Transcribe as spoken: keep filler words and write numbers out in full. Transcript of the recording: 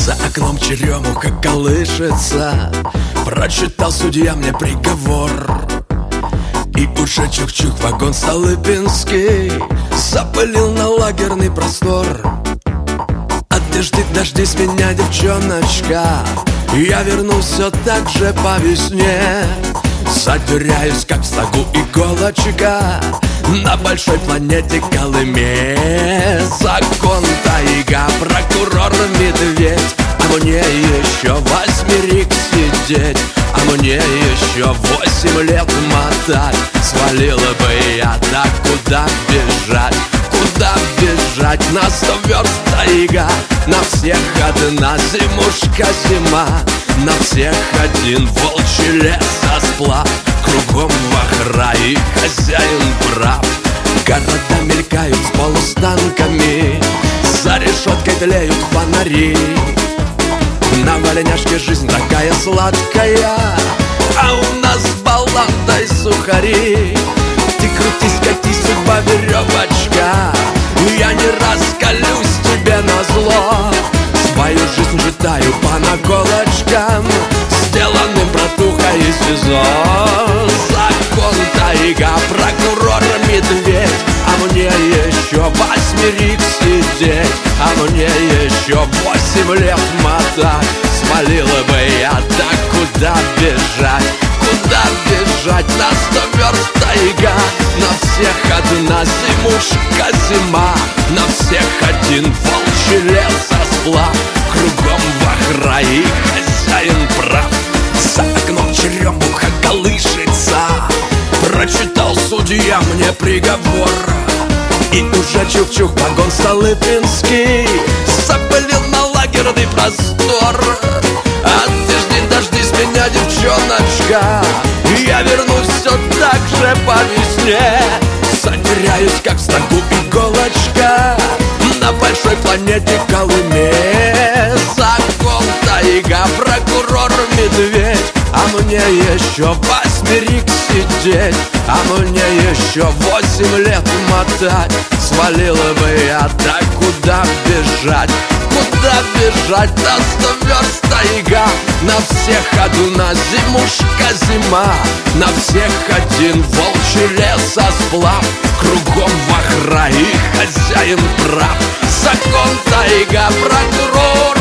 За окном черемуха колышется. Прочитал судья мне приговор. И уже чух-чух вагон Столыпинский запылил на лагерный простор. Одежды дождись меня, девчоночка, я вернусь все так же по весне. Затеряюсь, как в стогу иголочка, на большой планете Колыме. Закон, тайга, прокурор, медведь, а мне еще восьмерик сидеть, а мне еще восемь лет мотать. Свалила бы я, так куда бежать? Куда бежать? На сто верст тайга, на всех одна зимушка зима, на всех один волчий лесосплав. Кругом вахра и хозяин прав. Города мелькают с полустанками, за решеткой тлеют фонари. На валяняшке жизнь такая сладкая, а у нас баланда и сухари. Ты крутись, катись, судьба веревочка, я не раскалюсь тебе назло. Свою жизнь житаю по наколочкам, сделанным братухой из СИЗО. Закон, тайга, прокурор, медведь, а мне еще восьмерик сидеть, а мне еще восемь лет мотать. Свалила бы я, так куда бежать? Куда бежать? На сто верст тайга, на всех одна зимушка зима, на всех один волчий лесосплав. Кругом вахра и хозяин прав. За окном черемуха колышется. Прочитал судья мне приговор. И уже чух-чух вагон Столыпинский запылил на лагерный простор. Одежды дождись меня, девчоночка, я вернусь все так же по весне. Затеряюсь, как в стогу иголочка, на большой планете Колыме. Закон, тайга, прокурор, медведь, а мне еще восьмерик сидеть, а мне еще восемь лет мотать. Свалила бы я, так куда бежать? Куда бежать? На сто верст тайга, на всех одна зимушка зима, на всех один волчий лесосплав. Кругом вахра и хозяин прав. Закон, тайга, прокурор,